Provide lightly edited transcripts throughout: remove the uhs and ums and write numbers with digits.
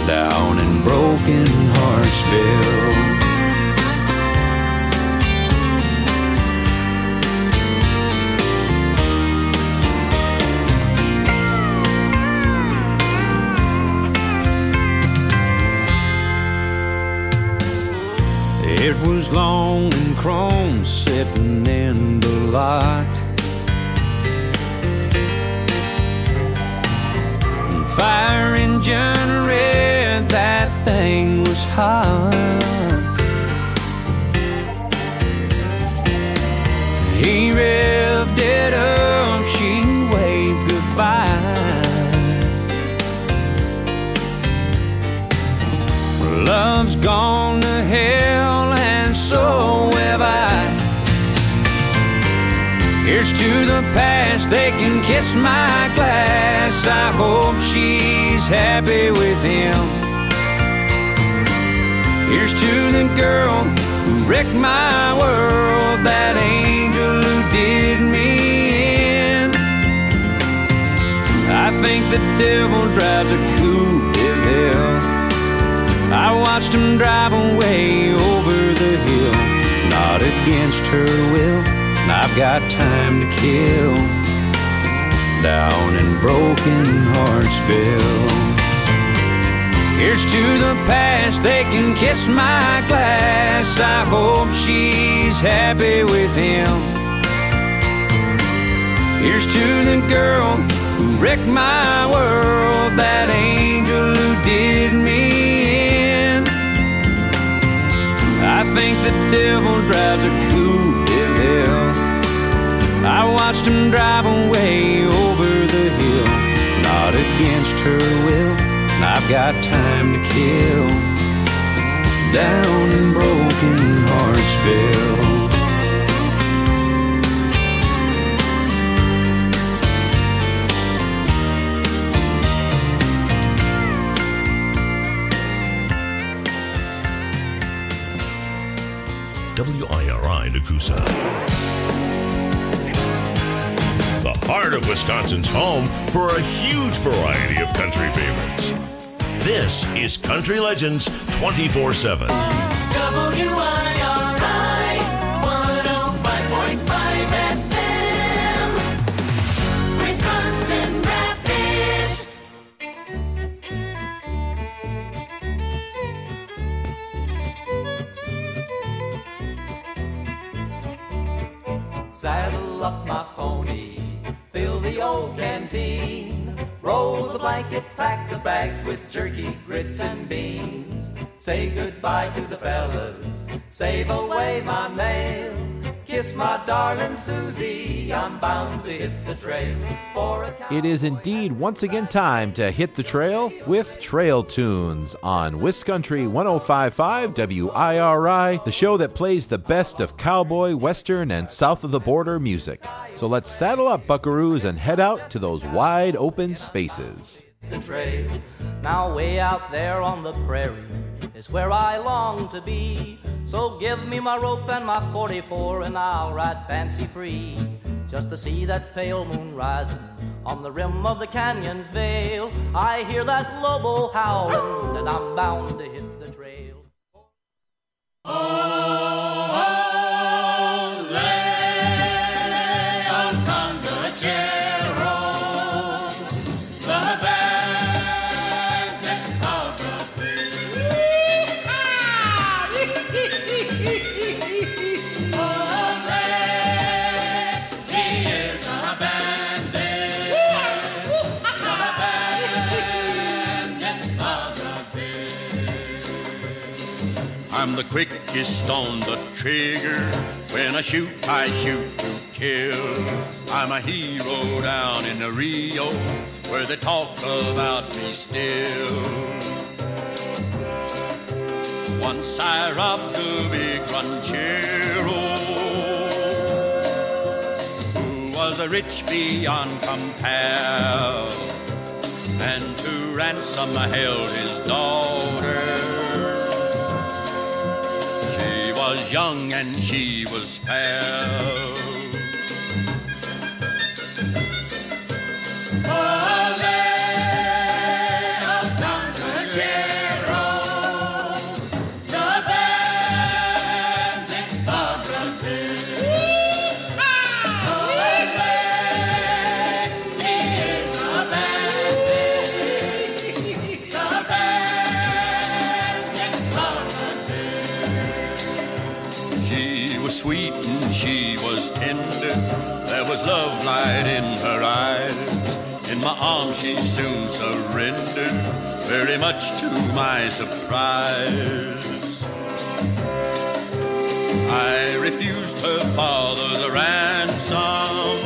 down in Broken Heartsville. It was long and chrome sitting in the lot, and fire engine red, that thing was hot. He revved it up, she waved goodbye. Love's gone to hell, and so have I. Here's to the past, they can kiss my glass. I hope she's happy with him. Here's to the girl who wrecked my world, that angel who did me in. I think the devil drives a coupe de hell. I watched him drive away over the hill, not against her will, and I've got time to kill, down in Broken Heartsville. Here's to the past, they can kiss my glass. I hope she's happy with him. Here's to the girl who wrecked my world, that angel who did me in. I think the devil drives a coupe de hell. I watched him drive away over the hill, not against her will, and I've got time to kill, down in Broken Heartsville. WIRI Nakusa. The heart of Wisconsin's home for a huge variety of country favorites. This is Country Legends 24/7. WIRI 105.5 FM, Wisconsin Rapids. Saddle up my pony, fill the old canteen, roll the blanket, pack the bags with jerky, grits, and beans. Say goodbye to the fellas, save away my mail. Kiss my darling Susie, I'm bound to hit the trail for a It is indeed once again time to hit the trail with Trail Tunes on WisCountry 105.5 WIRI, the show that plays the best of cowboy, western, and south of the border music. So let's saddle up, buckaroos, and head out to those wide open spaces. the trail. Now way out there on the prairie is where I long to be. So give me my rope and my 44 and I'll ride fancy free, just to see that pale moon rising on the rim of the canyon's veil. I hear that lobo howling and I'm bound to hit the trail. I'm the quickest on the trigger. When I shoot to kill. I'm a hero down in the Rio, where they talk about me still. Once I robbed a big ranchero, who was a rich beyond compare, and to ransom I held his daughter. Was young and she was fair. Ole, up down to the chair. surrendered, very much to my surprise. I refused her father's ransom,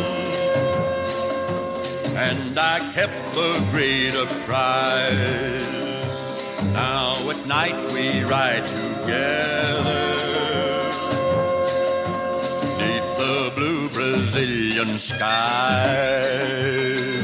and I kept the greater prize. Now at night we ride together beneath the blue Brazilian skies.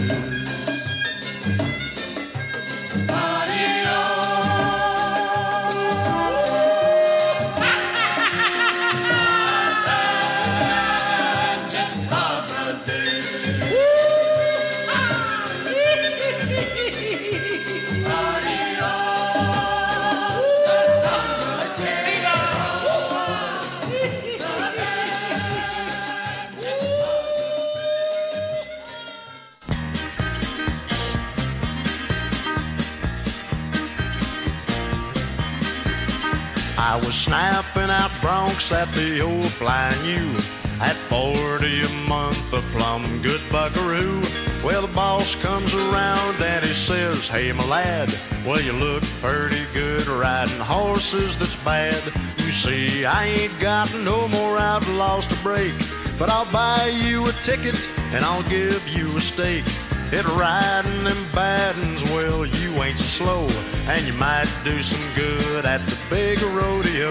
I was snapping out broncs at the old Flying U at 40 a month, a plumb good buckaroo. Well, the boss comes around and he says, "Hey, my lad, well, you look pretty good riding horses that's bad. You see, I ain't got no more outlaws to break, but I'll buy you a ticket and I'll give you a steak. It riding them baddens, well, you ain't so slow, and you might do some good at the big rodeo."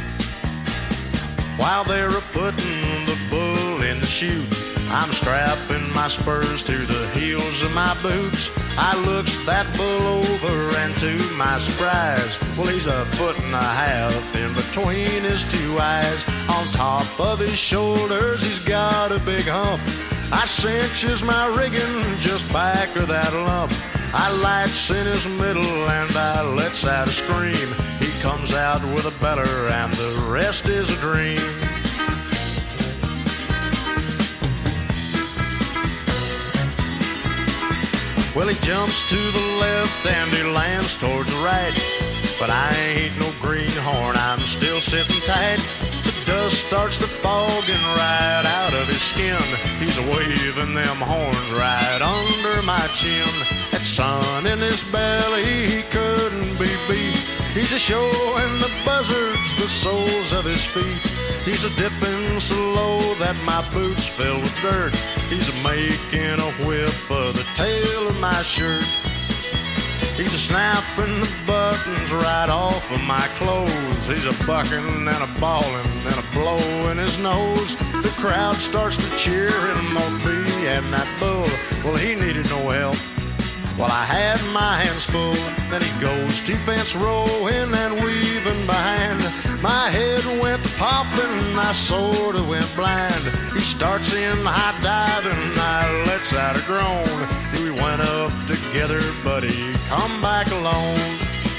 While they're a-putting the bull in the chute, I'm strapping my spurs to the heels of my boots. I looks that bull over, and to my surprise, well, he's a foot and a half in between his two eyes. On top of his shoulders, he's got a big hump. I cinches my rigging just back of that lump. I lights in his middle and I lets out a scream. He comes out with a beller and the rest is a dream. Well, he jumps to the left and he lands towards the right, but I ain't no greenhorn, I'm still sitting tight. The dust starts to fogging right out of his skin. He's waving them horns right under my chin. That sun in his belly, he couldn't be beat. He's a showing the buzzards the soles of his feet. He's a dipping so low that my boots fill with dirt. He's a making a whip of the tail of my shirt. He's a snapping the buttons right off of my clothes. He's a bucking and a bawling and a blow in his nose. The crowd starts to cheer him on me and that bull. Well, he needed no help. Well, I had my hands full. Then he goes 2 fence rowing and weaving behind. My head went popping, I sort of went blind. He starts in high diving, I lets out a groan. We went up together, but he come back alone.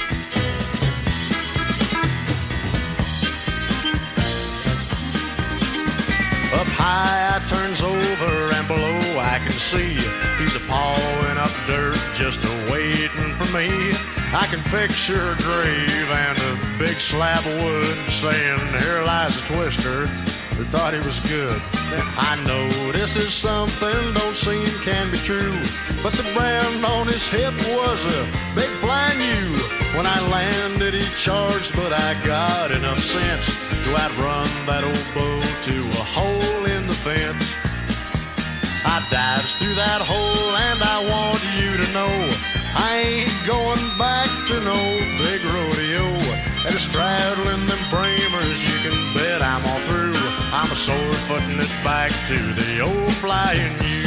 Up high I turns over and below I can see he's a pawing up dirt just a-waiting for me. I can picture a grave and a big slab of wood saying, "Here lies a twister who thought he was good." I know this is something don't seem can be true, but the brand on his hip was a big Flying U. When I landed he charged, but I got enough sense to outrun that old bull to a hole in the fence. I dives through that hole and I want you to know I ain't going back to no big rodeo. And straddling them framers, you can bet I'm all through. I'm a sore footing it back to the old Flying U.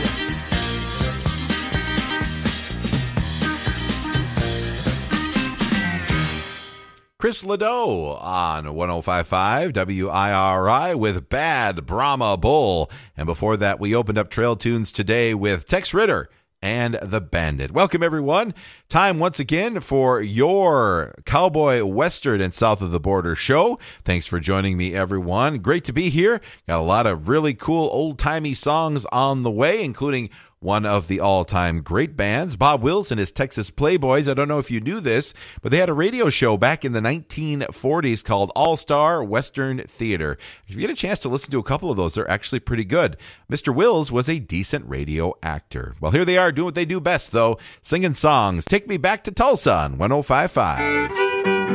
Chris Ledoux on 105.5 WIRI with Bad Brahma Bull. And before that, we opened up Trail Tunes today with Tex Ritter and the Bandit. Welcome, everyone. Time once again for your Cowboy Western and South of the Border show. Thanks for joining me, everyone. Great to be here. Got a lot of really cool old-timey songs on the way, including one of the all-time great bands. Bob Wills and his Texas Playboys. I don't know if you knew this, but they had a radio show back in the 1940s called All-Star Western Theater. If you get a chance to listen to a couple of those, they're actually pretty good. Mr. Wills was a decent radio actor. Well, here they are doing what they do best, though, singing songs. Take Me Back to Tulsa on 105.5.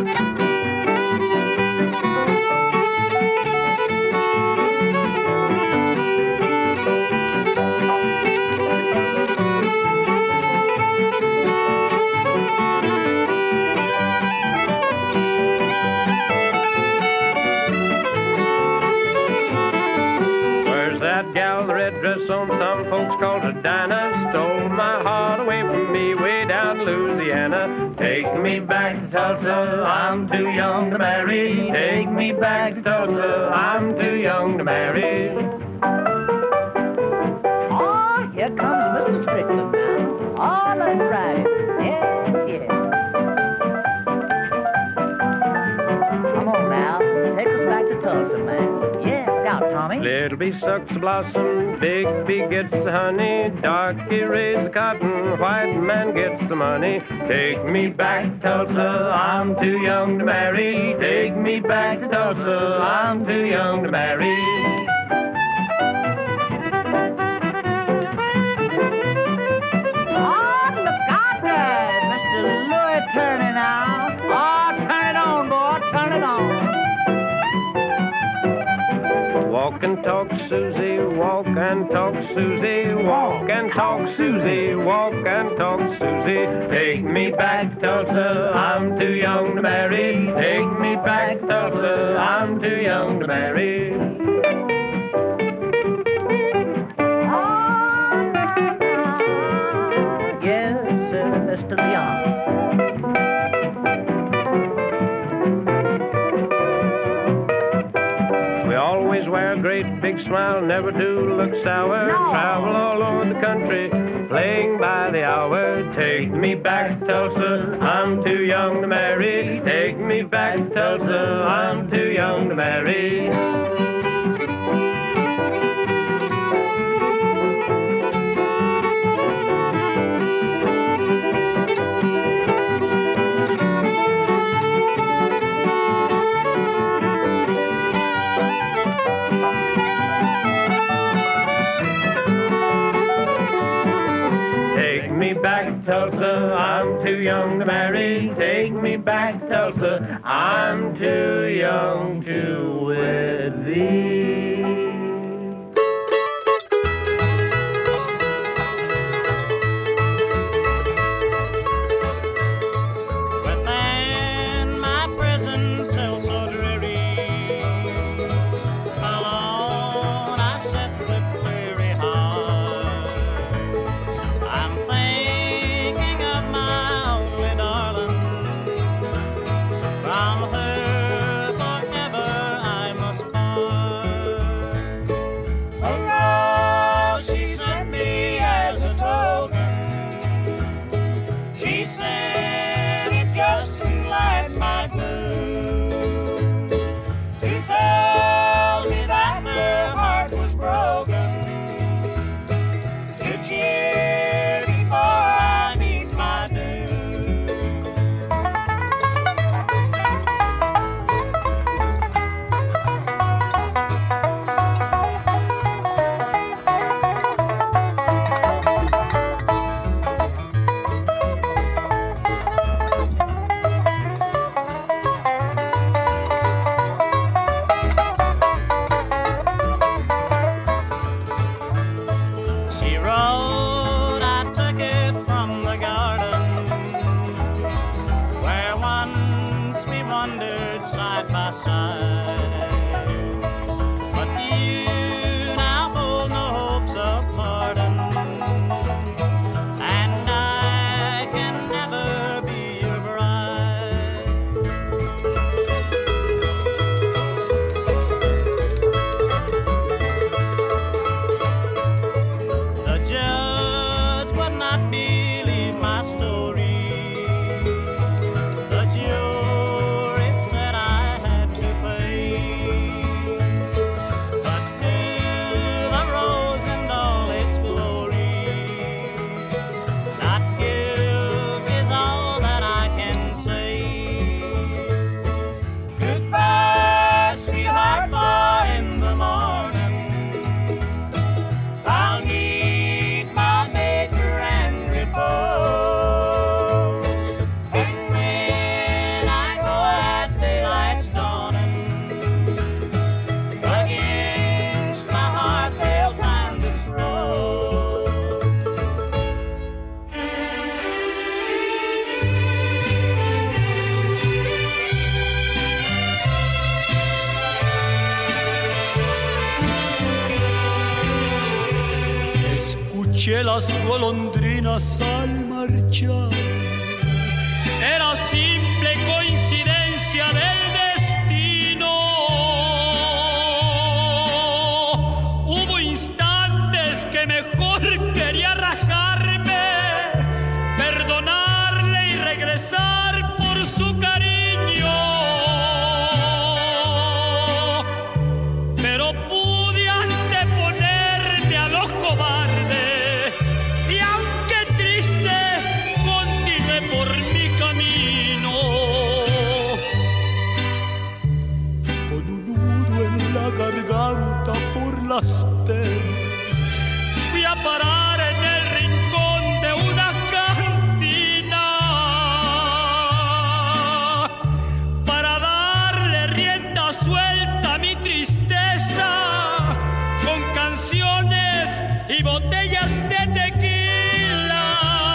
That gal, the red dress on, some folks called her Dinah, stole my heart away from me way down in Louisiana. Take me back to Tulsa, I'm too young to marry. Take me back to Tulsa, I'm too young to marry. Oh, here comes Mr. Strickland now. Oh, let's ride. Yes, yes. Come on now, take us back to Tulsa, man. Tommy. Little bee sucks the blossom, big bee gets the honey, darky raise the cotton, white man gets the money. Take me back to Tulsa, I'm too young to marry. Take me back to Tulsa, I'm too young to marry. Oh, look out there, Mr. Louis turning out. Oh, turn it on, boy, turn it on. Walk and talk, Susie, walk and talk, Susie, walk and talk, Susie, walk and talk, Susie. Take me back to Tulsa, I'm too young to marry. Take me back to Tulsa, I'm too young to marry. Yes, Mr. Leon. Wear a great big smile, never do look sour. No. Travel all over the country, playing by the hour. Take me back to Tulsa, I'm too young to marry. Take me back to Tulsa, I'm too young to marry. Take me back to Tulsa, I'm too young to marry. Take me back to Tulsa, I'm too young to wed thee. Within my prison cell so dreary, alone I sit with weary heart. I'm thinking of my only darling. From her forever I must part. A rose she sent me as a token. She sent it just to lighten my gloom, to tell me that her heart was broken, to cheer me before I meet my doom. She wrote, I took it from the garden, where once we wandered side by side. But you now hold no hopes of pardon, and I can never be your bride. The judge would not believe my story. The jury said I had to pay. escuché las golondrinas al marchar. Era simple coincidencia del destino. Hubo instantes que mejor quería rajarme, perdonarle y regresar por su cariño. Pero pude anteponerme a los cobardes y aunque triste continué por mi camino. Con un nudo en la garganta por las penas fui a parar en el rincón de una cantina para darle rienda suelta a mi tristeza con canciones y botellas de tequila.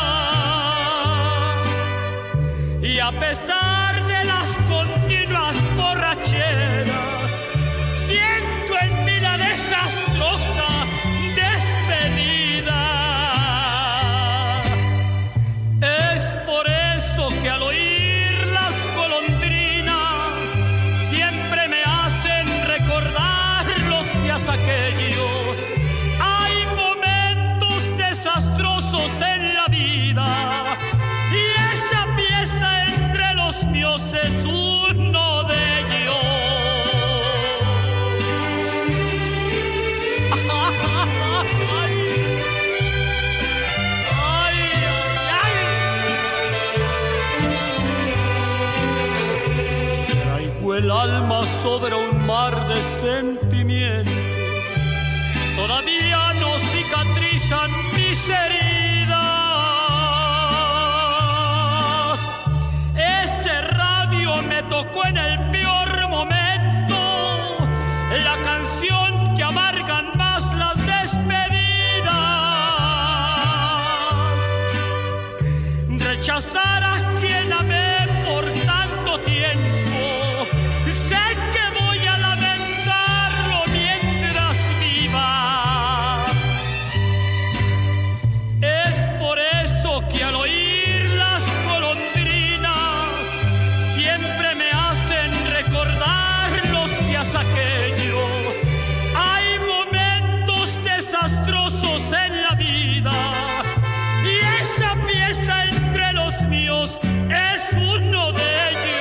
Y a pesar de las continuas borracheras, siento en mí la desastrosa despedida. Es por eso que al oír las golondrinas siempre me hacen recordar los días aquellos. Hay momentos desastrosos en la vida y esa pieza entre los míos es uno de ellos. Traigo el alma sobre un mar de sentimientos. Todavía no cicatrizan mis heridas. Ese radio me tocó en el peor momento, la canción que amargan más las despedidas. Rechazar a quien amé por tanto tiempo, sé que voy a lamentarlo mientras viva. Es por eso que al oír las golondrinas siempre me hacen recordar los días aquellos. Hay momentos desastrosos en la vida y esa pieza entre los míos es uno de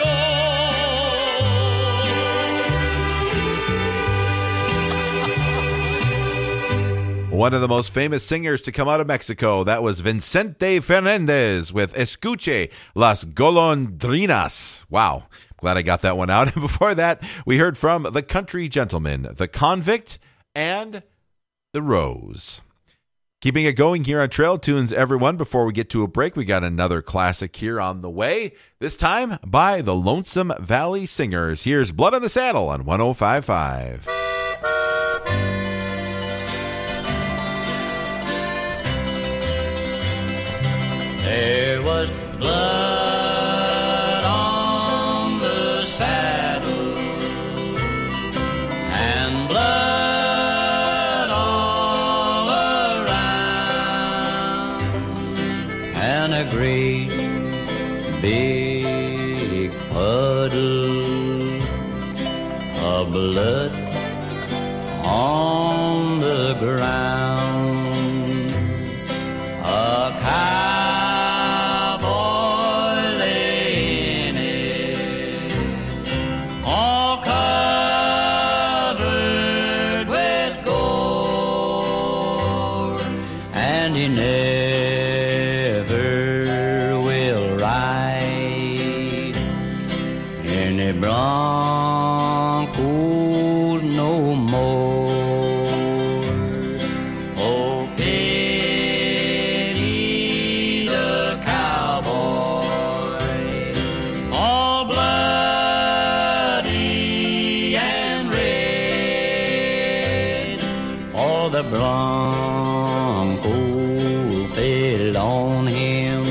ellos. One of the most famous singers to come out of Mexico. That was Vicente Fernandez with Escuche las Golondrinas. Wow. Glad I got that one out. And before that, we heard from The Country Gentleman, The Convict, and The Rose. Keeping it going here on Trail Tunes, everyone. Before we get to a break, we got another classic here on the way, this time by the Lonesome Valley Singers. Here's Blood on the Saddle on 105.5. There was blood on the saddle and blood all around and a great big puddle of blood on the ground. A cowboy lay in it, all covered with gore, and he never will ride any broncos no more. Oh, Kenny the cowboy, all bloody and red, all the Broncos fell on him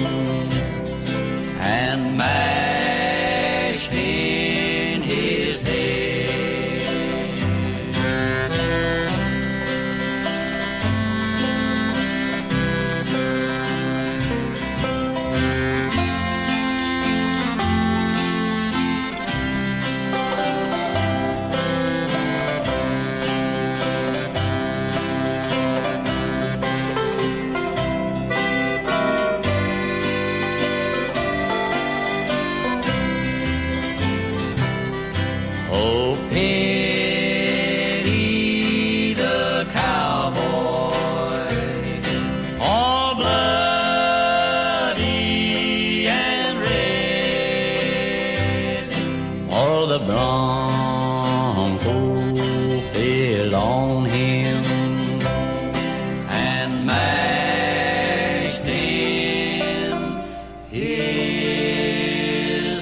and mashed in his head. the Bronco filled on him and mashed in his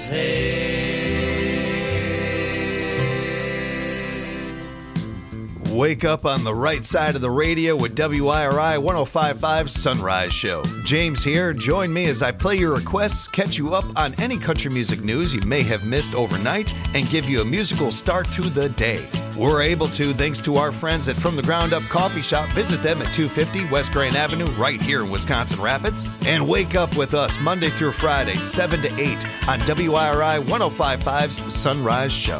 head. Wake up on the right side of the radio with WIRI 105.5 Sunrise Show. James here. Join me as I play your requests, catch you up on any country music news you may have missed overnight, and give you a musical start to the day. We're able to thanks to our friends at From the Ground Up Coffee Shop. Visit them at 250 West Grand Avenue right here in Wisconsin Rapids. And wake up with us Monday through Friday, 7 to 8 on WIRI 105.5's Sunrise Show.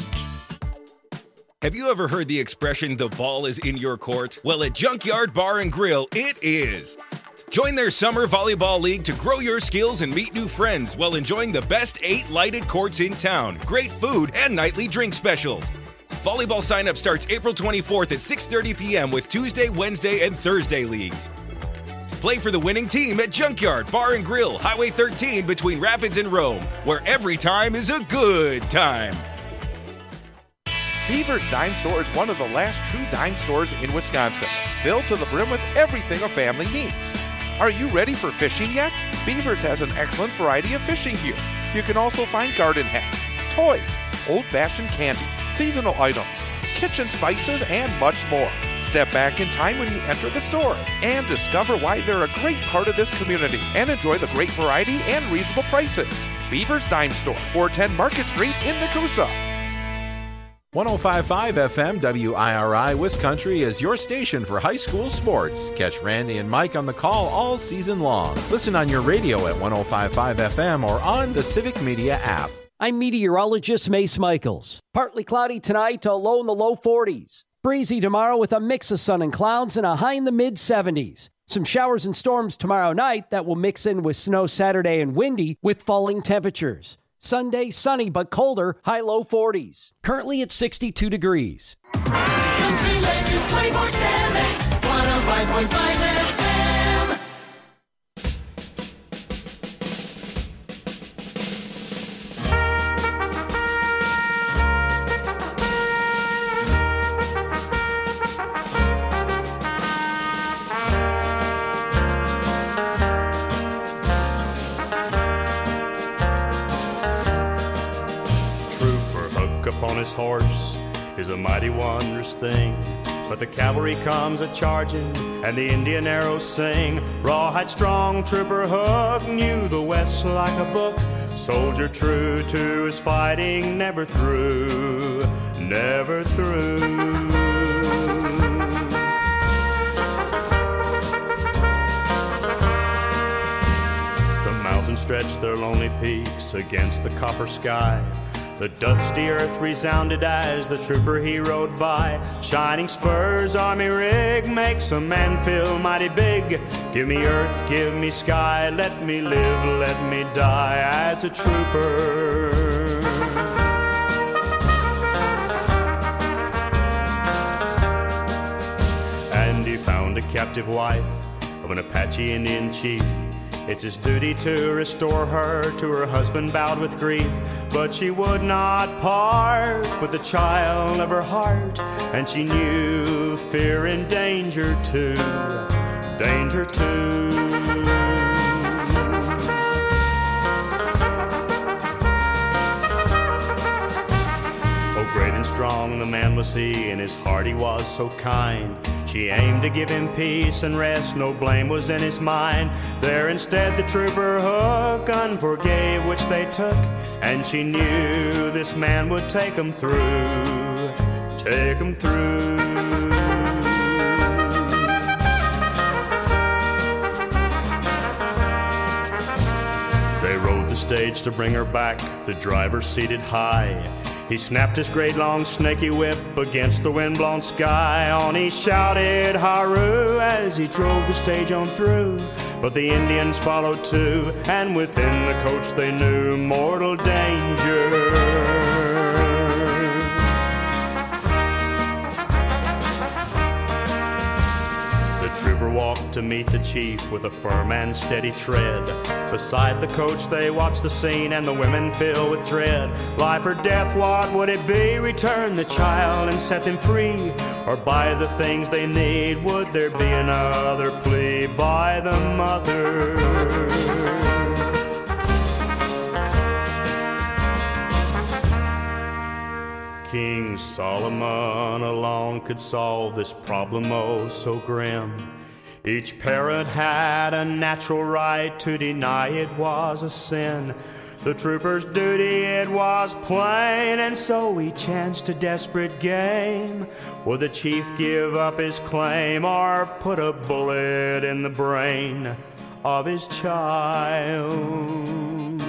Have you ever heard the expression, the ball is in your court? Well, at Junkyard Bar and Grill, it is. Join their summer volleyball league to grow your skills and meet new friends while enjoying the best 8 lighted courts in town, great food, and nightly drink specials. Volleyball sign-up starts April 24th at 6:30 p.m. with Tuesday, Wednesday, and Thursday leagues. Play for the winning team at Junkyard Bar and Grill, Highway 13 between Rapids and Rome, where every time is a good time. Beaver's Dime Store is one of the last true dime stores in Wisconsin, filled to the brim with everything a family needs. Are you ready for fishing yet? Beaver's has an excellent variety of fishing gear. You can also find garden hats, toys, old-fashioned candy, seasonal items, kitchen spices, and much more. Step back in time when you enter the store and discover why they're a great part of this community and enjoy the great variety and reasonable prices. Beaver's Dime Store, 410 Market Street in Nakusa. 105.5 FM WIRI Wiscountry is your station for high school sports. Catch Randy and Mike on the call all season long. Listen on your radio at 105.5 FM or on the Civic Media app. I'm meteorologist Mace Michaels. Partly cloudy tonight, a low in the low 40s. Breezy tomorrow with a mix of sun and clouds and a high in the mid-70s. Some showers and storms tomorrow night that will mix in with snow Saturday and windy with falling temperatures. Sunday, sunny but colder, high low 40s. Currently at 62 degrees. Country Legends 24/7, 105.5 FM. On his horse is a mighty wondrous thing, but the cavalry comes a-charging and the Indian arrows sing. Rawhide strong Trooper Hook knew the West like a book, soldier true to his fighting, never through, never through. The mountains stretch their lonely peaks against the copper sky. The dusty earth resounded as the trooper he rode by. Shining spurs, army rig, makes a man feel mighty big. Give me earth, give me sky, let me live, let me die as a trooper. And he found a captive wife of an Apache Indian chief. It's his duty to restore her to her husband bowed with grief. But she would not part with the child of her heart, and she knew fear and danger too, danger too. Oh, great and strong the man was he, and his heart he was so kind. She aimed to give him peace and rest, no blame was in his mind. There instead the Trooper Hook unforgave which they took, and she knew this man would take 'em through, take 'em through. They rode the stage to bring her back, the driver seated high. He snapped his great long snaky whip against the wind-blown sky. On he shouted Haru as he drove the stage on through. But the Indians followed too, and within the coach they knew mortal danger. The trooper trooper walked to meet the chief with a firm and steady tread. Beside the coach they watched the scene and the women fill with dread. Life or death, what would it be? Return the child and set them free, or buy the things they need? Would there be another plea? Buy the mother. King Solomon alone could solve this problem oh so grim. Each parent had a natural right to deny it was a sin. The trooper's duty it was plain, and so he chanced a desperate game. Would the chief give up his claim or put a bullet in the brain of his child?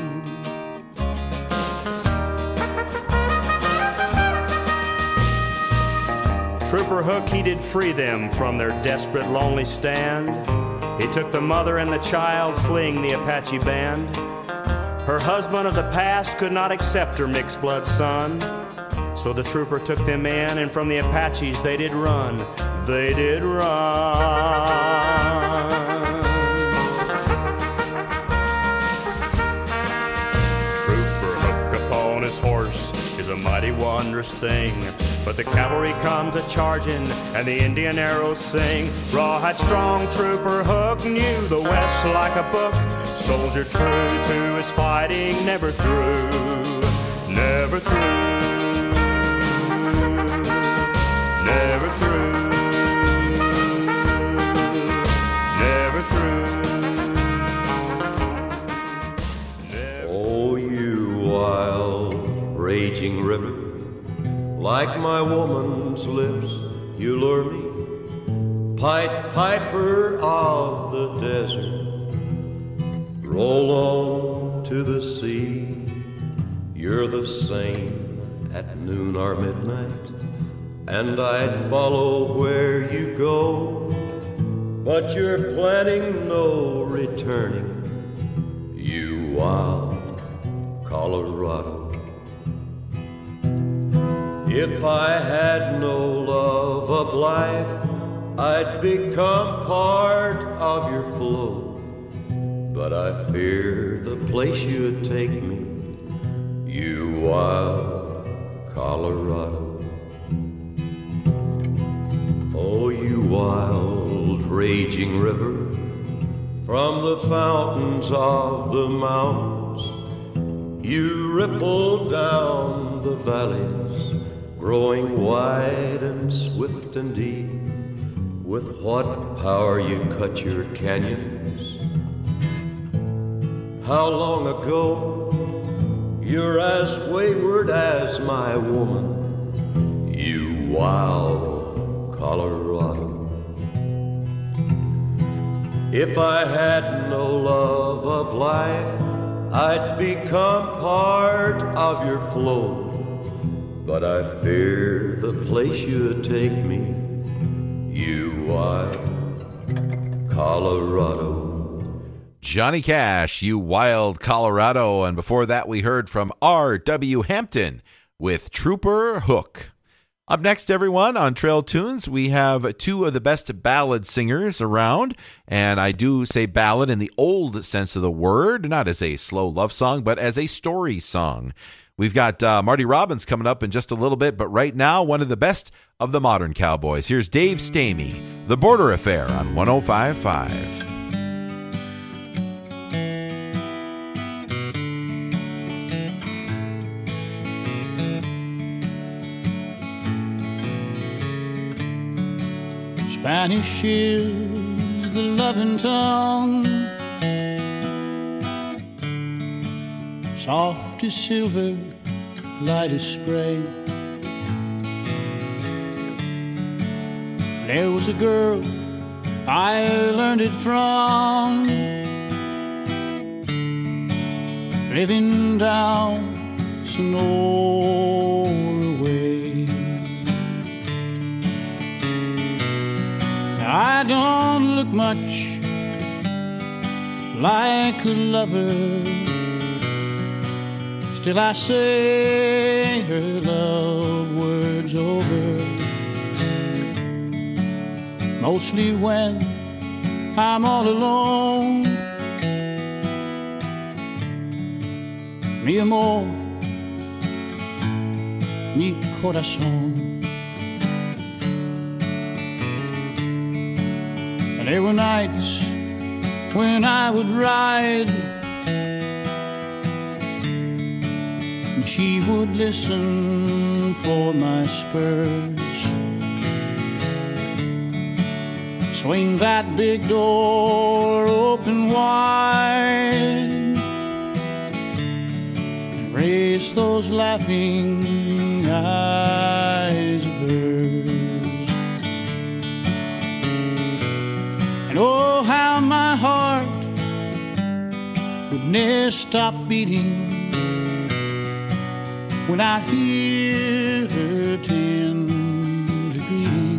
Trooper Hook, he did free them from their desperate, lonely stand. He took the mother and the child, fleeing the Apache band. Her husband of the past could not accept her mixed-blood son, so the trooper took them in, and from the Apaches they did run. They did run. Trooper Hook upon his horse is a mighty wondrous thing, but the cavalry comes a-charging and the Indian arrows sing. Rawhide strong Trooper Hook knew the West like a book. Soldier true to his fighting, never threw, never threw, never threw, never threw. Oh, you wild, raging river, like my woman's lips, you lure me. Pied Piper of the desert, roll on to the sea. You're the same at noon or midnight, and I'd follow where you go. But you're planning no returning, you wild Colorado. If I had no love of life, I'd become part of your flow. But I fear the place you'd take me, you wild Colorado. Oh, you wild raging river, from the fountains of the mountains, you ripple down the valleys, growing wide and swift and deep. With what power you cut your canyons? How long ago? You're as wayward as my woman, you wild Colorado. If I had no love of life, I'd become part of your flow. But I fear the place you'd take me, you wild Colorado. Johnny Cash, You Wild Colorado. And before that, we heard from R.W. Hampton with Trooper Hook. Up next, everyone, on Trail Tunes, we have two of the best ballad singers around. And I do say ballad in the old sense of the word, not as a slow love song, but as a story song. We've got Marty Robbins coming up in just a little bit, but right now, one of the best of the modern cowboys. Here's Dave Stamey, The Border Affair on 105.5. Spanish is the loving tongue, soft as silver, light as spray. There was a girl I learned it from, living down Sonora way. I don't look much like a lover, still I say her love words over, mostly when I'm all alone. Mi amor, mi corazón. And there were nights when I would ride, and she would listen for my spurs. Swing that big door open wide, and raise those laughing eyes of hers. And oh, how my heart would never stop beating when I hear her tender greeting,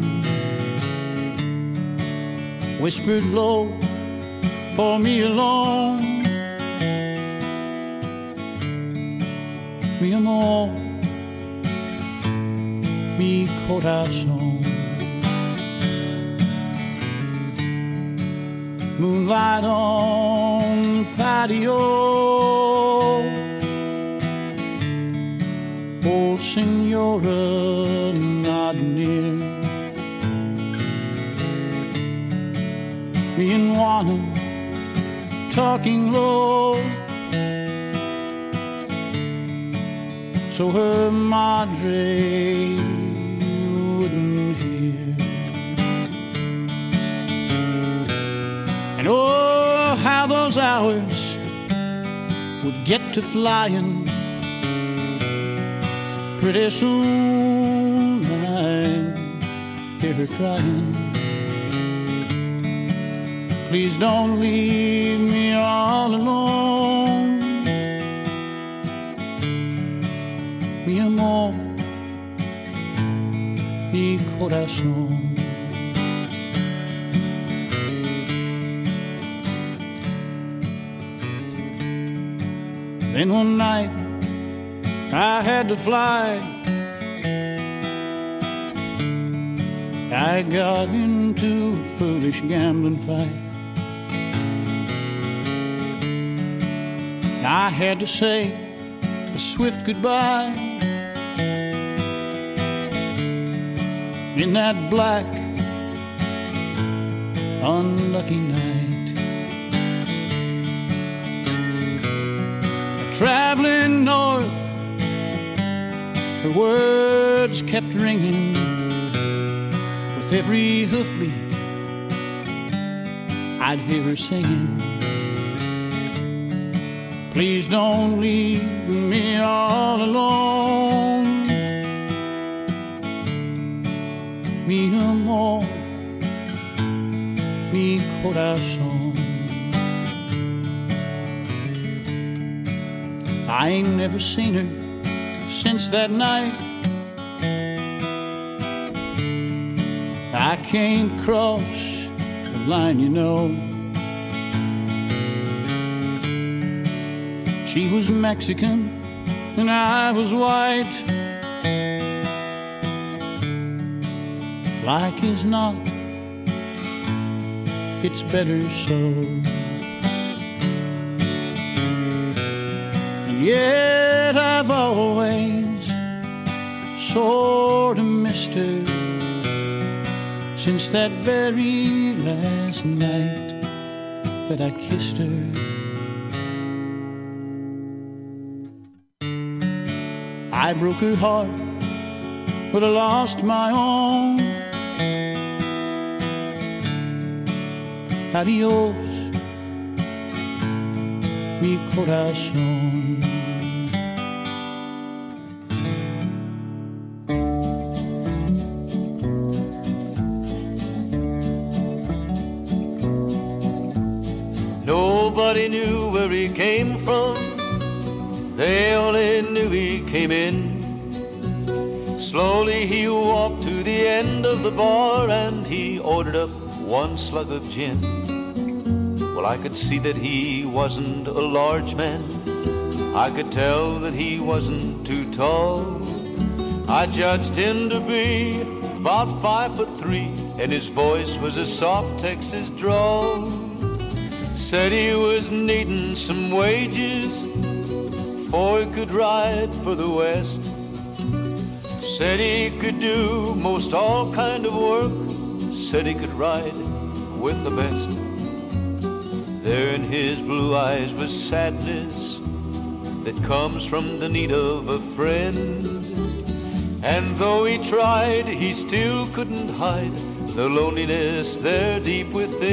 whispered low for me alone. Mi amor, mi corazón. Moonlight on the patio, old Senora not near. Me and Juana talking low, so her madre wouldn't hear. And oh, how those hours would get to flying. Pretty soon I'd hear her crying. Please don't leave me all alone. Mi amor, mi corazón. Then one night I had to fly. I got into a foolish gambling fight. I had to say a swift goodbye in that black, unlucky night. Traveling north, her words kept ringing with every hoofbeat. I'd hear her singing, please don't leave me all alone. Mi amor, mi corazón. I ain't never seen her since that night. I can't cross the line, you know. She was Mexican and I was white. Like as not, it's better so. Yet I've always sort of missed her since that very last night that I kissed her. I broke her heart, but I lost my own. Adios, mi corazón. Nobody knew where he came from, they only knew he came in. Slowly he walked to the end of the bar and he ordered up one slug of gin. Well, I could see that he wasn't a large man, I could tell that he wasn't too tall. I judged him to be about 5'3", and his voice was a soft Texas drawl. Said he was needing some wages before he could ride for the West. Said he could do most all kind of work. Said he could ride with the best. There in his blue eyes was sadness that comes from the need of a friend. And though he tried, he still couldn't hide the loneliness there deep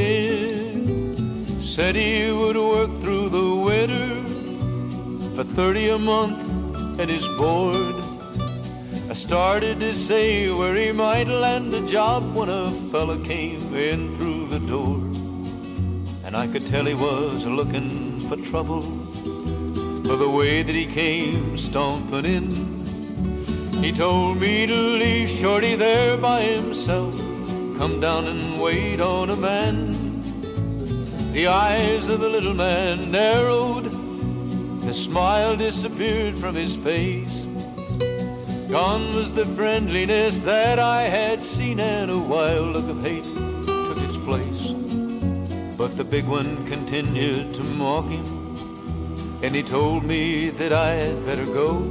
within. Said he would work through the winter for $30 a month and is bored. I started to say where he might land a job when a fella came in through the door. And I could tell he was looking for trouble for the way that he came stomping in. He told me to leave Shorty there by himself, come down and wait on a man. The eyes of the little man narrowed, the smile disappeared from his face. Gone was the friendliness that I had seen, and a wild look of hate took its place. But the big one continued to mock him, and he told me that I had better go.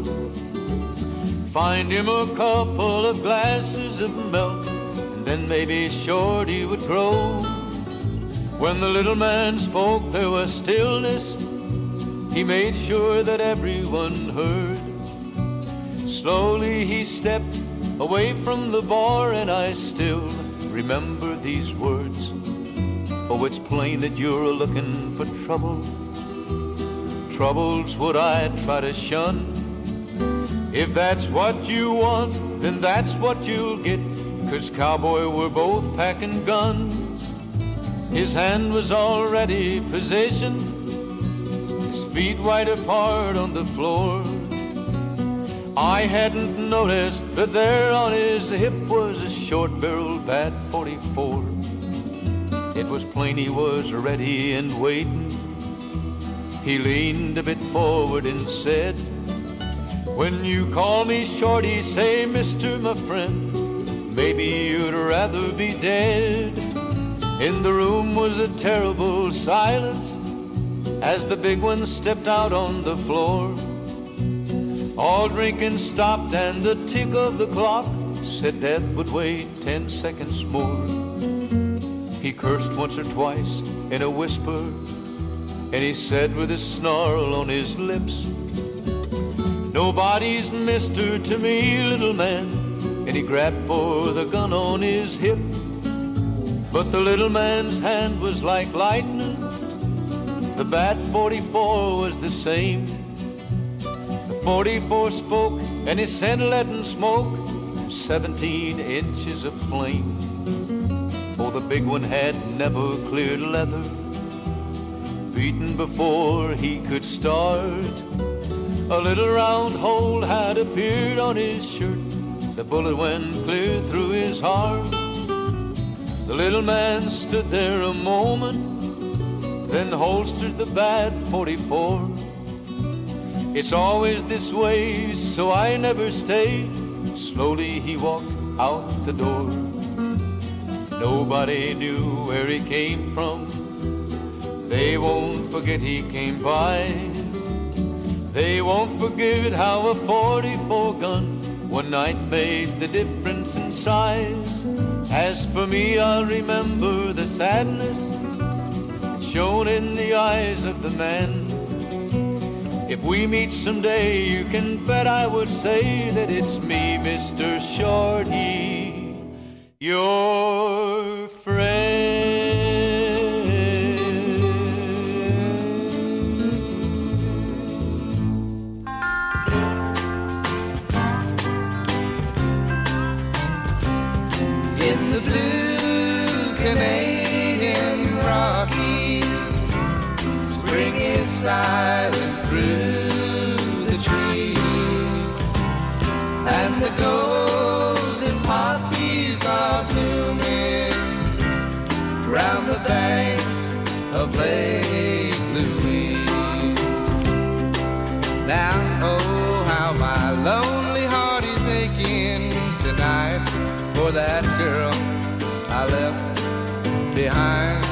Find him a couple of glasses of milk, and then maybe Shorty would grow. When the little man spoke, there was stillness. He made sure that everyone heard. Slowly he stepped away from the bar, and I still remember these words. Oh, it's plain that you're looking for trouble. Trouble's what I try to shun. If that's what you want, then that's what you'll get. 'Cause cowboy, we're both packing guns. His hand was already positioned, his feet wide apart on the floor. I hadn't noticed, but there on his hip was a short-barreled Bat 44. It was plain he was ready and waiting. He leaned a bit forward and said, when you call me Shorty, say, mister, my friend, maybe you'd rather be dead. In the room was a terrible silence as the big one stepped out on the floor. All drinking stopped, and the tick of the clock said death would wait 10 seconds more. He cursed once or twice in a whisper, and he said with a snarl on his lips, nobody's mister to me, little man. And he grabbed for the gun on his hip. But the little man's hand was like lightning. The Bat 44 was the same. The 44 spoke, and he sent leaden smoke, 17 inches of flame. Oh, the big one had never cleared leather, beaten before he could start. A little round hole had appeared on his shirt. The bullet went clear through his heart. The little man stood there a moment, then holstered the Bat 44. It's always this way, so I never stayed. Slowly he walked out the door. Nobody knew where he came from. They won't forget he came by. They won't forget how a 44 gun one night made the difference in size. As for me, I'll remember the sadness shown in the eyes of the man. If we meet someday, you can bet I will say that it's me, Mr. Shorty, your friend. In the blue Canadian Rockies, spring is silent through the trees, and the golden poppies are blooming round the banks of Lake Louise. Now, oh, how my lonely heart is aching tonight for that girl I behind.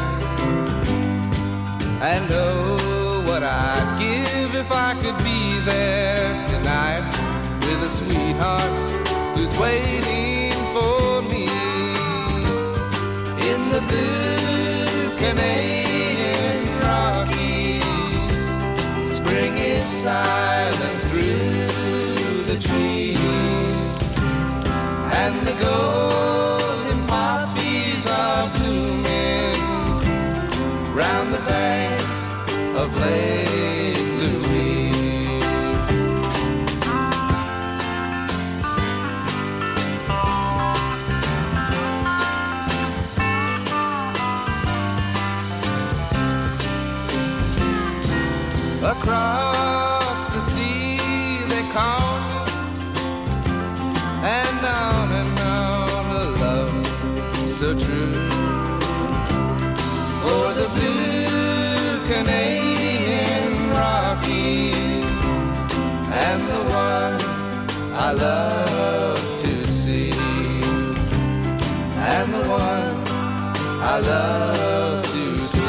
And oh, what I'd give if I could be there tonight with a sweetheart who's waiting for me in the blue Canadian Rockies. Spring is silent through the trees, and the golden poppies are blooming round the banks of Lake Louise. Across the sea they call me, and on a love so true. For the blue Canadian Rockies, and the one I love to see, and the one I love to see.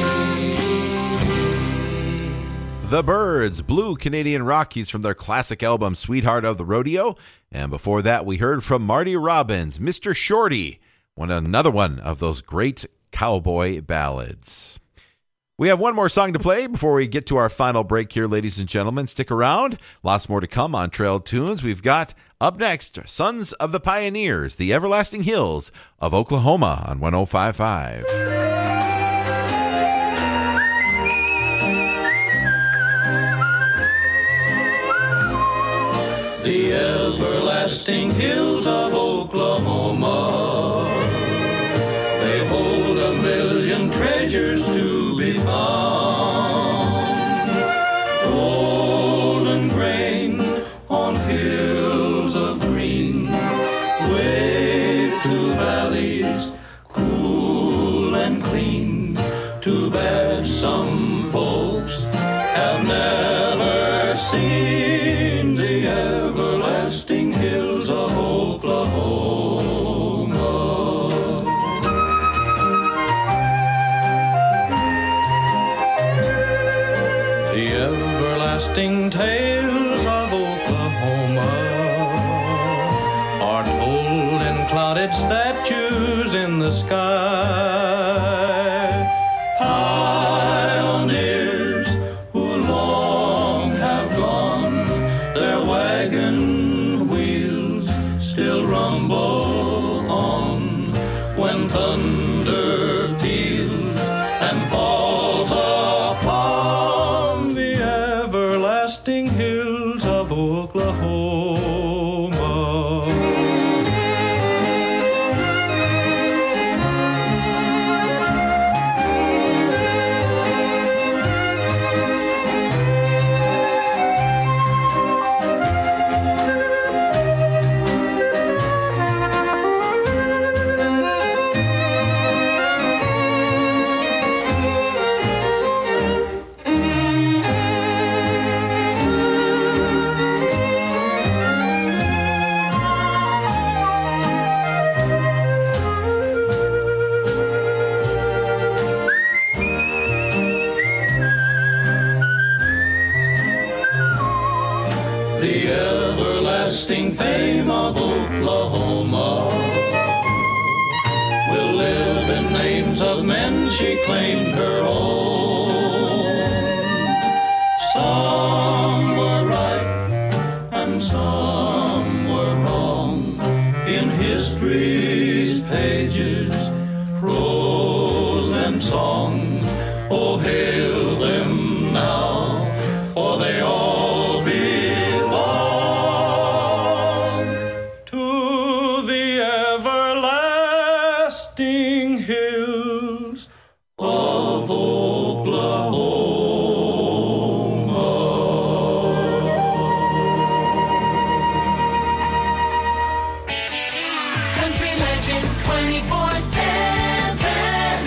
The Byrds, Blue Canadian Rockies, from their classic album Sweetheart of the Rodeo. And before that, we heard from Marty Robbins, Mr. Shorty, another one of those great cowboy ballads. We have one more song to play before we get to our final break here, ladies and gentlemen. Stick around. Lots more to come on Trail Tunes. We've got up next Sons of the Pioneers, the Everlasting Hills of Oklahoma on 105.5. The everlasting hills of Oklahoma, they hold 1,000,000 treasures to be found. Golden grain on hills of green, wave to valleys cool and clean. Too bad some folks have never seen the everlasting hills of Oklahoma. The everlasting tales of Oklahoma are told in clouded statues in the sky. Pioneers who long have gone, their wagon wheels still rumble on when thunder peals and falls upon the everlasting hills of Oklahoma. The everlasting fame of Oklahoma will live in names of men she claimed her own. Some were right and some were wrong in history's pages, prose and song. Oh, hail them now, for they all belong to the everlasting hills of Oklahoma. Country Legends 24/7.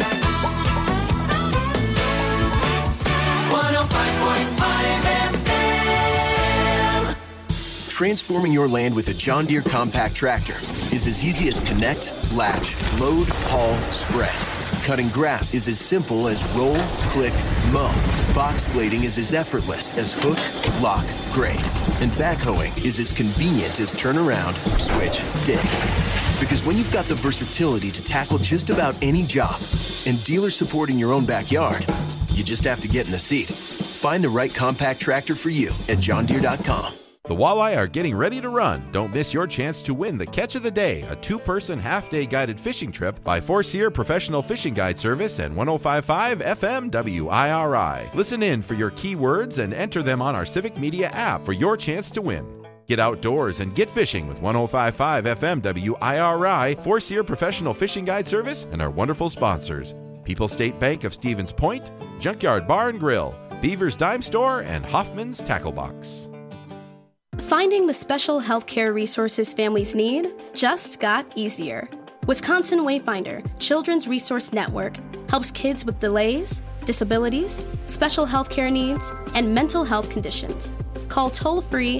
105.5 FM. Transforming your land with a John Deere compact tractor is as easy as connect, latch, load, haul, spread. Cutting grass is as simple as roll, click, mow. Box blading is as effortless as hook, lock, grade. And backhoeing is as convenient as turn around, switch, dig. Because when you've got the versatility to tackle just about any job and dealers supporting your own backyard, you just have to get in the seat. Find the right compact tractor for you at johndeere.com. The Walleye are getting ready to run. Don't miss your chance to win the Catch of the Day, a 2-person half-day guided fishing trip by Four-Seer Professional Fishing Guide Service and 105.5 FM WIRI. Listen in for your keywords and enter them on our Civic Media app for your chance to win. Get outdoors and get fishing with 105.5 FM WIRI, Four-Seer Professional Fishing Guide Service, and our wonderful sponsors, People's State Bank of Stevens Point, Junkyard Bar and Grill, Beaver's Dime Store, and Hoffman's Tackle Box. Finding the special healthcare resources families need just got easier. Wisconsin Wayfinder Children's Resource Network helps kids with delays, disabilities, special healthcare needs, and mental health conditions. Call toll-free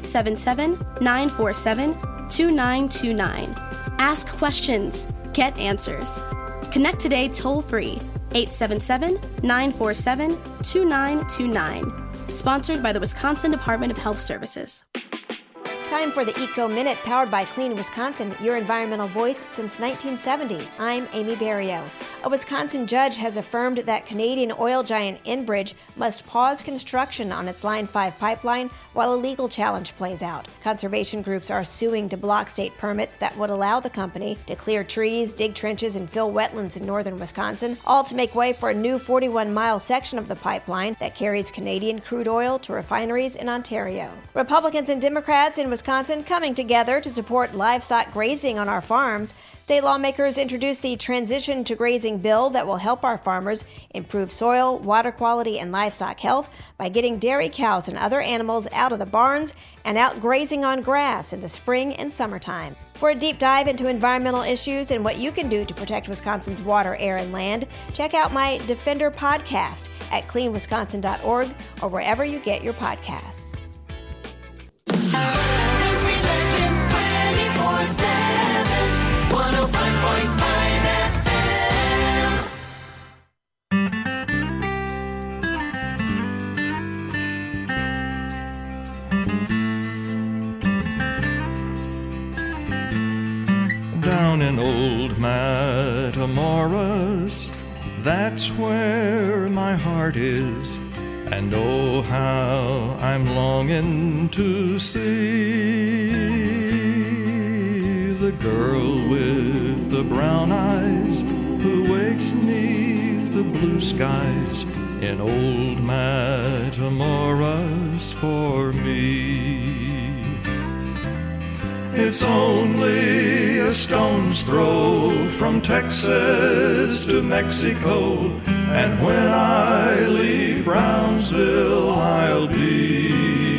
877-947-2929. Ask questions. Get answers. Connect today toll-free 877-947-2929. Sponsored by the Wisconsin Department of Health Services. Time for the Eco Minute, powered by Clean Wisconsin, your environmental voice since 1970. I'm Amy Barrio. A Wisconsin judge has affirmed that Canadian oil giant Enbridge must pause construction on its Line 5 pipeline while a legal challenge plays out. Conservation groups are suing to block state permits that would allow the company to clear trees, dig trenches, and fill wetlands in northern Wisconsin, all to make way for a new 41-mile section of the pipeline that carries Canadian crude oil to refineries in Ontario. Republicans and Democrats in Wisconsin coming together to support livestock grazing on our farms. State lawmakers introduced the Transition to Grazing bill that will help our farmers improve soil, water quality, and livestock health by getting dairy cows and other animals out of the barns and out grazing on grass in the spring and summertime. For a deep dive into environmental issues and what you can do to protect Wisconsin's water, air, and land, check out my Defender podcast at cleanwisconsin.org or wherever you get your podcasts. Country Legends 24/7, 105.5 FM. Down in old Matamoras, that's where my heart is. And oh, how I'm longing to see the girl with the brown eyes who wakes 'neath the blue skies in old Matamoras for me. It's only a stone's throw from Texas to Mexico, and when I leave Brownsville, I'll be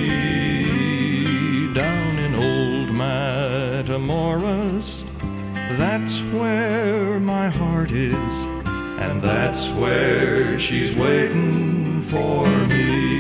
down in old Matamoras. That's where my heart is, and that's where she's waiting for me.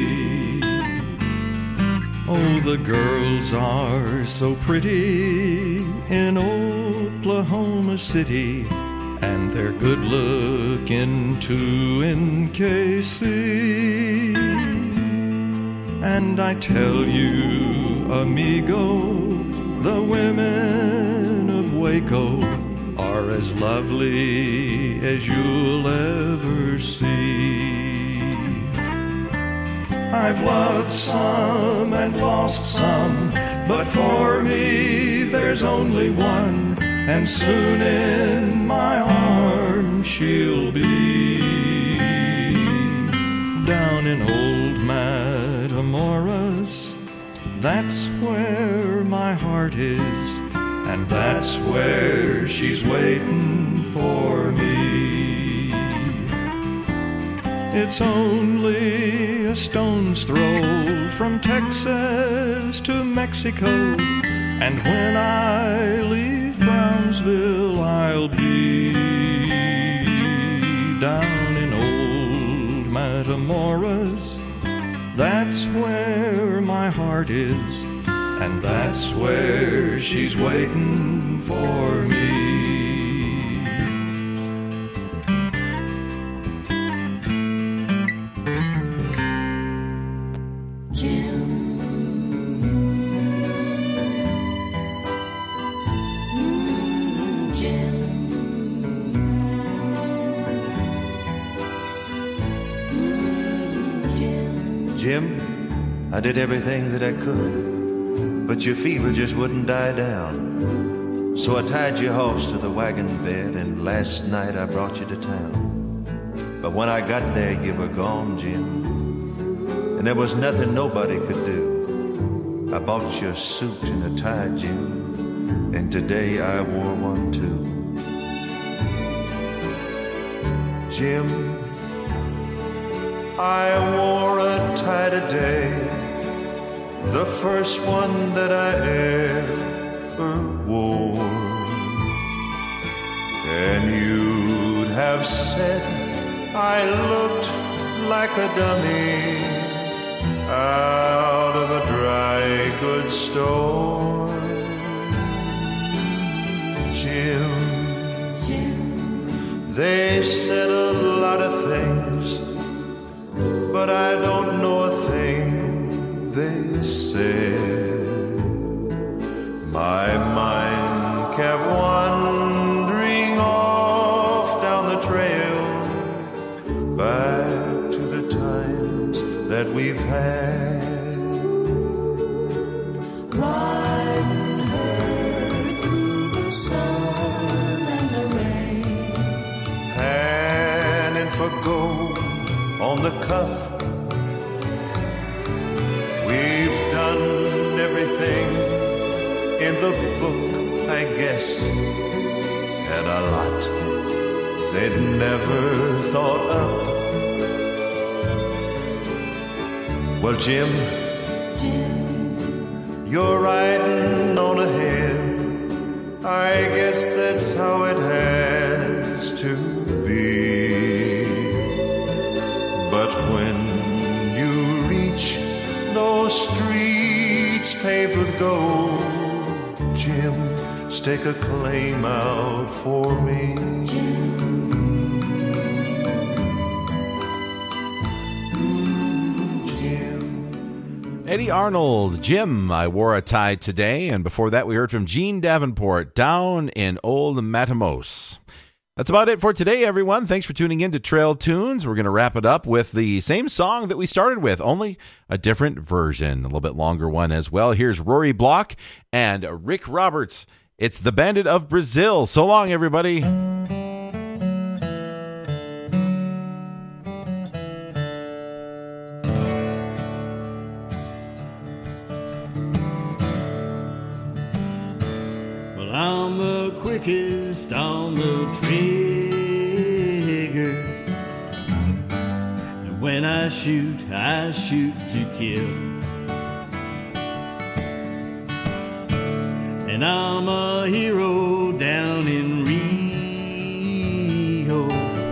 Oh, the girls are so pretty in Oklahoma City, and they're good looking too in KC. And I tell you, amigo, the women of Waco are as lovely as you'll ever see. I've loved some and lost some, but for me there's only one, and soon in my arms she'll be. Down in old Matamoras, that's where my heart is, and that's where she's waiting for me. It's only a stone's throw from Texas to Mexico, and when I leave Brownsville, I'll be down in old Matamoras. That's where my heart is, and that's where she's waiting for me. I did everything that I could, but your fever just wouldn't die down. So I tied your horse to the wagon bed, and last night I brought you to town. But when I got there, you were gone, Jim, and there was nothing nobody could do. I bought your suit and a tie, Jim, and today I wore one too. Jim, I wore a tie today, the first one that I ever wore. And you'd have said I looked like a dummy out of a dry goods store. Jim, they said a lot of things, but I don't know a thing they said. My mind kept wandering off down the trail, back to the times that we've had. Gliding her through the sun and the rain, hand in for gold on the cuff. We've done everything in the book, I guess, and a lot they'd never thought up. Well, Jim, you're riding on ahead. I guess that's how it has to be. But when you reach those streets paved with gold, Jim, stake a claim out for me. Eddie Arnold, Jim, I wore a tie today. And before that, we heard from Gene Davenport, Down in Old Matamose. That's about it for today, everyone. Thanks for tuning in to Trail Tunes. We're going to wrap it up with the same song that we started with, only a different version, a little bit longer one as well. Here's Rory Block and Rick Roberts. It's The Bandit of Brazil. So long, everybody. Well, I'm the quickest on the trigger, and when I shoot to kill. And I'm a hero down in Rio,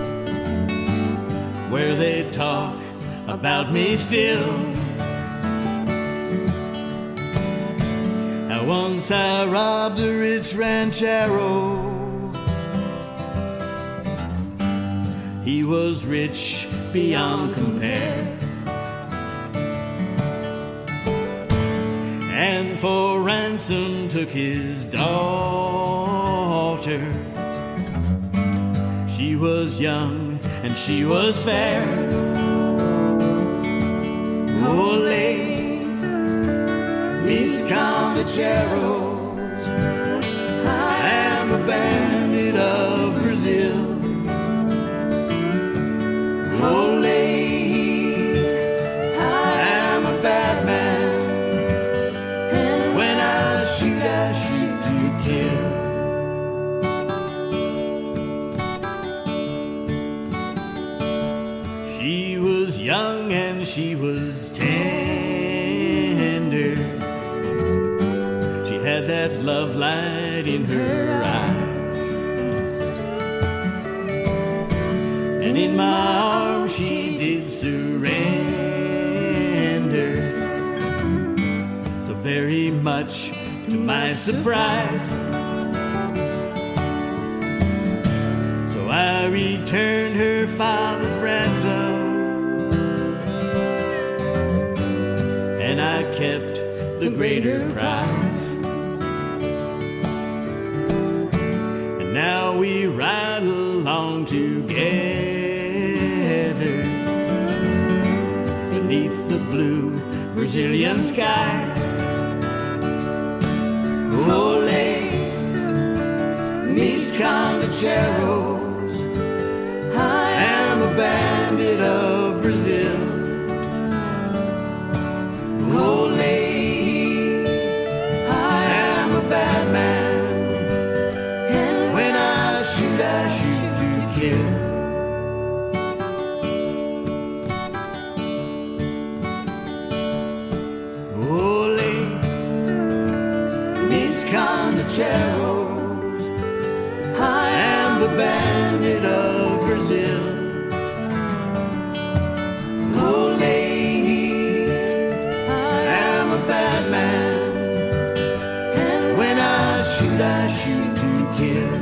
where they talk about me still. How once I robbed a rich ranchero. He was rich beyond compare, and for ransom took his daughter. She was young and she was fair. Ole, mis caballeros, I am a bandit of Brazil. Ole, I am a bad man. When I shoot to kill. She was young and she was tender. She had that love light in her eyes, and in my arms she did surrender. So very much to my surprise, so I returned her father's ransom, and I kept the greater prize. And now we ride along together beneath the blue Brazilian sky. Ole, mis congacheros, I am a bandit of Brazil. Ole, I am a bad man, and when I shoot to kill. Congacheros, I am the bandit of Brazil. Ole, I am a bad man, and when I shoot to kill.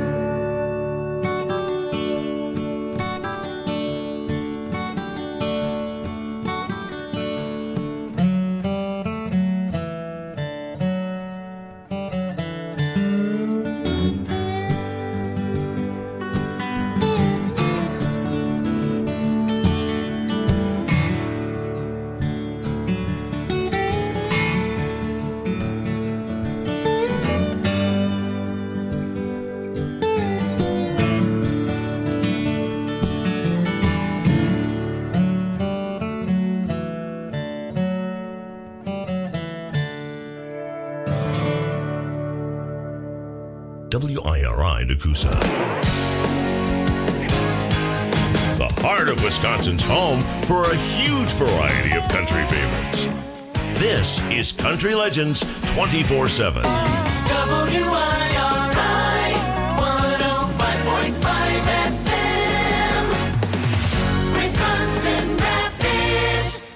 WIRI Nakusa. The heart of Wisconsin's home for a huge variety of country favorites. This is Country Legends 24/7. WIRI 105.5 FM, Wisconsin Rapids.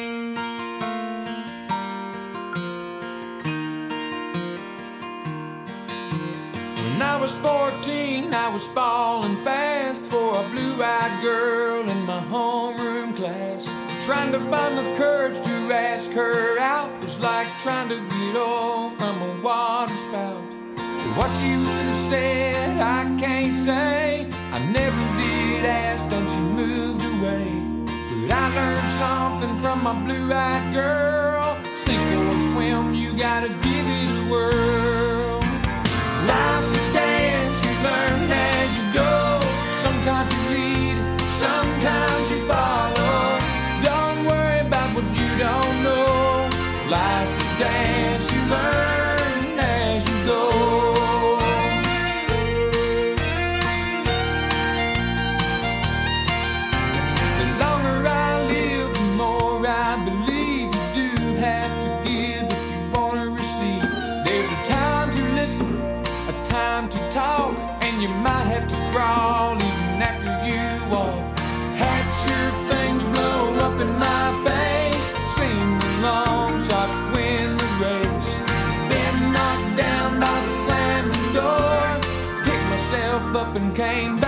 When I was 14, I was falling fast for a blue-eyed girl in my homeroom class. Trying to find the courage to ask her out was like trying to get off from a water spout. What you would have said, I can't say. I never did ask, then she moved away. But I learned something from my blue-eyed girl. Sink or swim, you gotta give it a whirl. Life's a dance, you learn as you go. Sometimes you lead, sometimes you follow. Don't worry about what you don't know. Life's a dance, you learn as you go. The longer I live, the more I believe you do have to give if you want to receive. There's a time to listen, a time to talk, and you might have to crawl even after you walk. Had your things blow up in my face, seemed a long shot to win the race. Been knocked down by the slamming door, picked myself up and came back.